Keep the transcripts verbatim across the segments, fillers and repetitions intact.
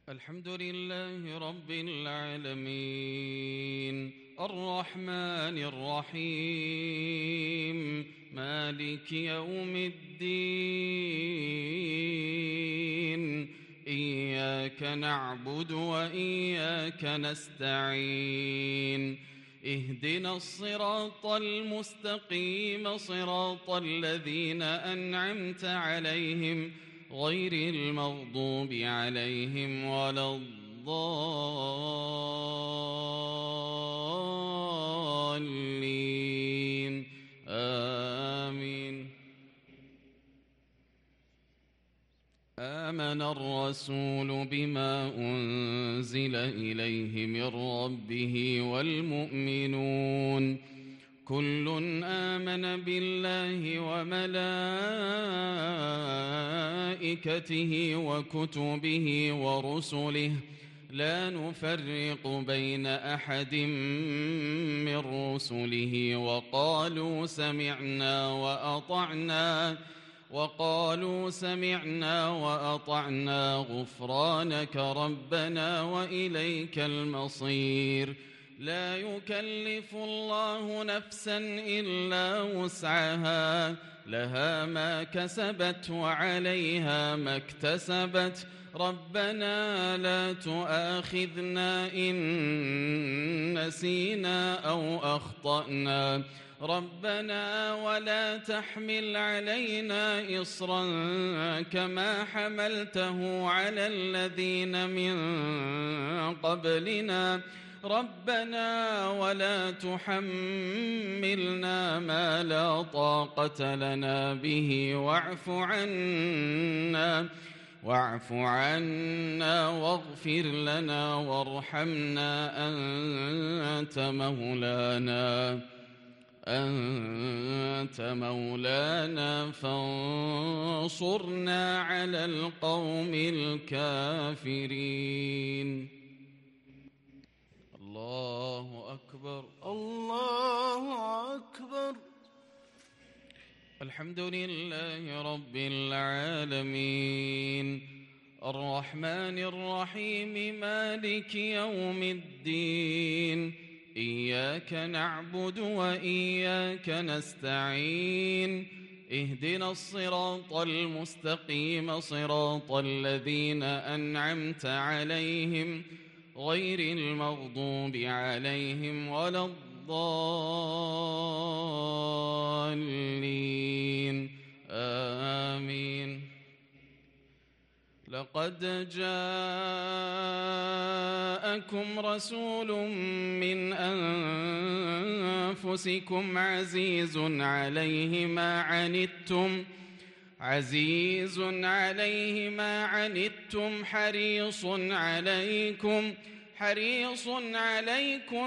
الحمد لله رب العالمين الرحمن الرحيم مالك يوم الدين إياك نعبد وإياك نستعين اهدنا الصراط المستقيم صراط الذين أنعمت عليهم غير المغضوب عليهم ولا الضالين آمين. آمن الرسول بما أنزل إليه من ربه والمؤمنون كل آمن بالله وملائكته وكتبه ورسله لا نفرق بين أحد من رسله وقالوا سمعنا وأطعنا وقالوا سمعنا وأطعنا غفرانك ربنا وإليك المصير. لا يكلف الله نفسا إلا وسعها لها ما كسبت وعليها ما اكتسبت ربنا لا تؤاخذنا إن نسينا أو أخطأنا ربنا ولا تحمل علينا إصرا كما حملته على الذين من قبلنا ربنا ولا تحملنا ما لا طاقة لنا به واعف عنا واعف عنا واغفر لنا وارحمنا أنت مولانا أنت مولانا فانصرنا على القوم الكافرين. الله أكبر الله أكبر. الحمد لله رب العالمين الرحمن الرحيم مالك يوم الدين إياك نعبد وإياك نستعين اهدنا الصراط المستقيم صراط الذين أنعمت عليهم غير المغضوب عليهم ولا الضالين آمين. لقد جاءكم رسول من أنفسكم عزيز عليه ما عنتم عزيز عليه ما عنتم حريص عليكم حريص عليكم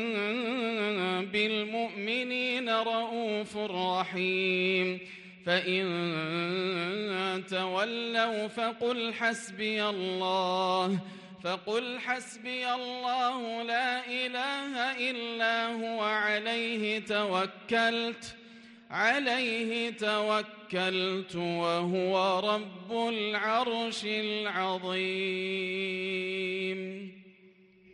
بالمؤمنين رؤوف رحيم. فإن تولوا فقل حسبي الله فقل حسبي الله لا إله إلا هو عليه توكلت عليه توكلت وهو رب العرش العظيم.